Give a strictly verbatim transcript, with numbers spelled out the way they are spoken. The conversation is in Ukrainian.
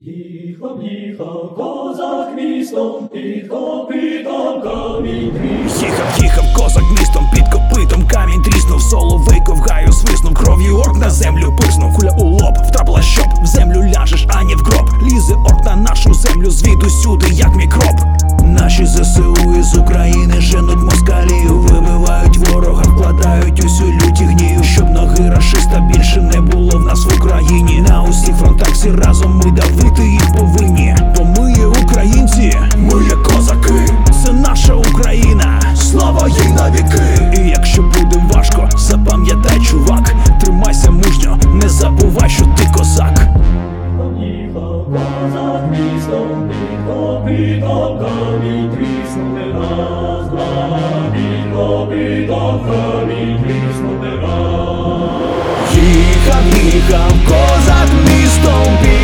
Їхав, їхав козак містом, під копитом камінь тріснув. Їхав, їхав козак містом, під копитом камінь тріснув. Соловейко в гаю свиснув, кров'ю орк на землю пирснув. Куля у лоб втрапила, щоб в землю ляжеш, а не в гроб. Лізе орк на нашу землю звідусюди, як мікроб. Наші ЗСУ із України женуть москалію, вибивають ворога, вкладають усю люті гнію, щоб ноги рашиста більше не було в нас в Україні. На усіх фронтах всі разом ми давити їх повинні, бо ми є українці, ми є козаки, це наша Україна, слава їй навіки. І якщо буде важко, запам'ятай, чувак, тримайся мужньо, не забувай, що ти козак. Їхав козак містом, під копитом камінь тріснув не раз, два, під копитом камінь тріснув не раз. Їхав, їхав козак містом.